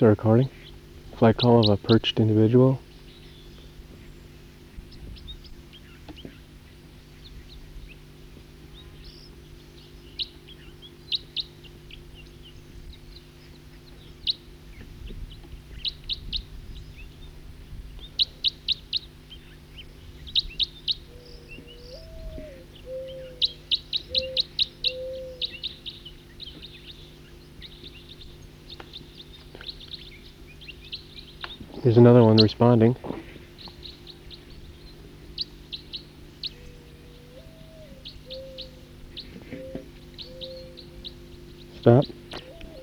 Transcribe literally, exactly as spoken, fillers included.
Start recording. Flight call of a perched individual. There's another one responding.